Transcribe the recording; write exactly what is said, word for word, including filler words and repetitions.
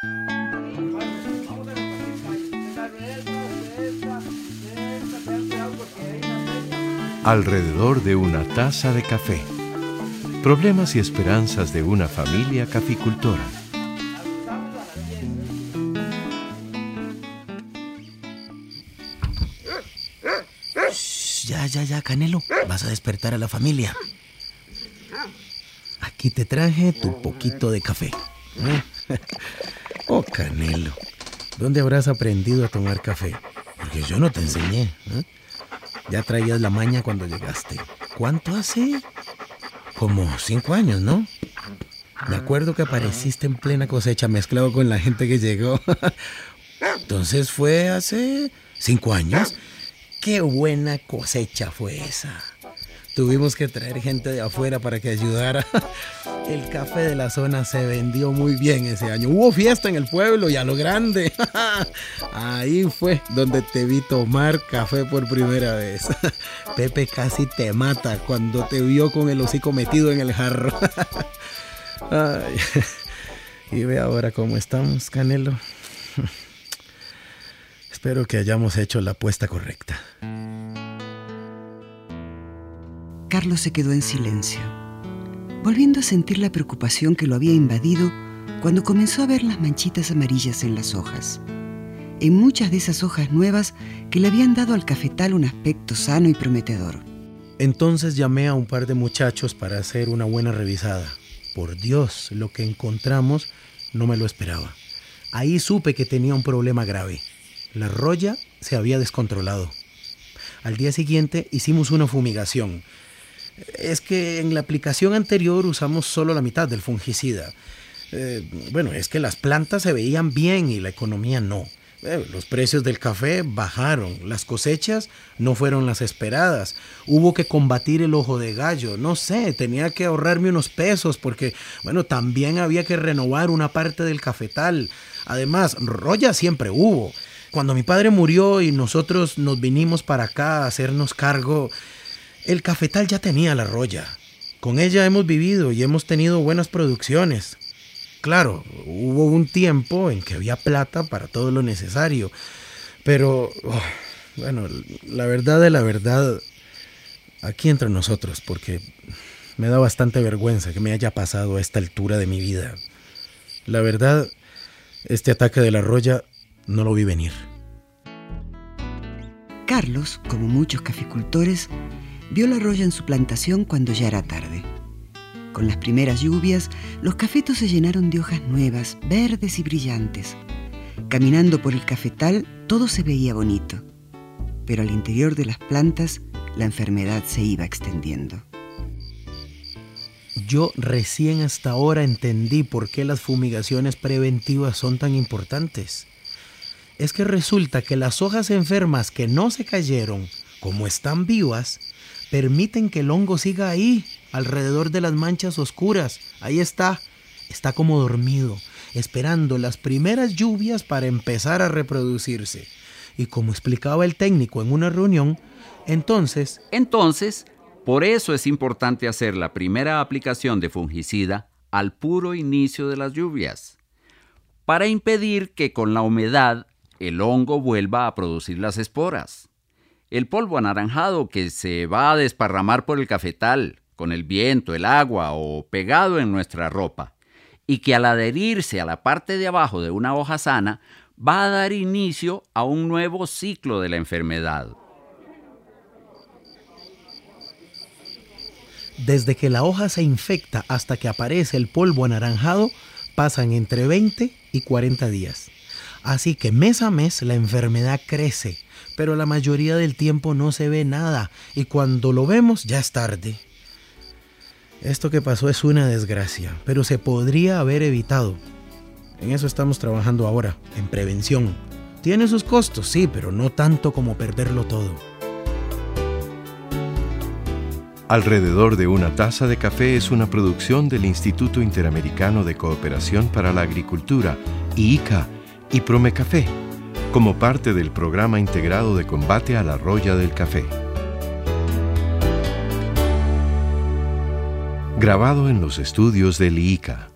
Alrededor de una taza de café. Problemas y esperanzas de una familia caficultora. Shh, ya, ya, ya, Canelo. Vas a despertar a la familia. Aquí te traje tu poquito de café. Oh, Canelo, ¿dónde habrás aprendido a tomar café? Porque yo no te enseñé, ¿eh? Ya traías la maña cuando llegaste. ¿Cuánto hace? Como cinco años, ¿no? Me acuerdo que apareciste en plena cosecha mezclado con la gente que llegó. Entonces fue hace cinco años. ¡Qué buena cosecha fue esa! Tuvimos que traer gente de afuera para que ayudara. El café de la zona se vendió muy bien ese año. Hubo fiesta en el pueblo y a lo grande. Ahí fue donde te vi tomar café por primera vez. Pepe casi te mata cuando te vio con el hocico metido en el jarro. Ay. Y ve ahora cómo estamos, Canelo. Espero que hayamos hecho la apuesta correcta. Carlos se quedó en silencio, volviendo a sentir la preocupación que lo había invadido cuando comenzó a ver las manchitas amarillas en las hojas, en muchas de esas hojas nuevas que le habían dado al cafetal un aspecto sano y prometedor. Entonces llamé a un par de muchachos para hacer una buena revisada. Por Dios, lo que encontramos no me lo esperaba. Ahí supe que tenía un problema grave. La roya se había descontrolado. Al día siguiente hicimos una fumigación. Es que en la aplicación anterior usamos solo la mitad del fungicida. Eh, bueno, es que las plantas se veían bien y la economía no. Eh, los precios del café bajaron, las cosechas no fueron las esperadas. Hubo que combatir el ojo de gallo. No sé, tenía que ahorrarme unos pesos porque, bueno, también había que renovar una parte del cafetal. Además, roya siempre hubo. Cuando mi padre murió y nosotros nos vinimos para acá a hacernos cargo, el cafetal ya tenía la roya. Con ella hemos vivido y hemos tenido buenas producciones. Claro, hubo un tiempo en que había plata para todo lo necesario. Pero, oh, bueno, la verdad de la verdad, aquí entre nosotros, porque me da bastante vergüenza que me haya pasado a esta altura de mi vida. La verdad, este ataque de la roya no lo vi venir. Carlos, como muchos caficultores, vio la roya en su plantación cuando ya era tarde. Con las primeras lluvias, los cafetos se llenaron de hojas nuevas, verdes y brillantes. Caminando por el cafetal, todo se veía bonito. Pero al interior de las plantas, la enfermedad se iba extendiendo. Yo recién hasta ahora entendí por qué las fumigaciones preventivas son tan importantes. Es que resulta que las hojas enfermas que no se cayeron, como están vivas, permiten que el hongo siga ahí, alrededor de las manchas oscuras. Ahí está, está como dormido, esperando las primeras lluvias para empezar a reproducirse. Y como explicaba el técnico en una reunión, entonces... Entonces, por eso es importante hacer la primera aplicación de fungicida al puro inicio de las lluvias, para impedir que con la humedad el hongo vuelva a producir las esporas. El polvo anaranjado que se va a desparramar por el cafetal, con el viento, el agua o pegado en nuestra ropa, y que al adherirse a la parte de abajo de una hoja sana, va a dar inicio a un nuevo ciclo de la enfermedad. Desde que la hoja se infecta hasta que aparece el polvo anaranjado, pasan entre veinte y cuarenta días. Así que mes a mes la enfermedad crece, pero la mayoría del tiempo no se ve nada y cuando lo vemos ya es tarde. Esto que pasó es una desgracia, pero se podría haber evitado. En eso estamos trabajando ahora, en prevención. Tiene sus costos, sí, pero no tanto como perderlo todo. Alrededor de una taza de café es una producción del Instituto Interamericano de Cooperación para la Agricultura, I I C A, y Promecafé, como parte del Programa Integrado de Combate a la Roya del Café. Grabado en los estudios del I I C A.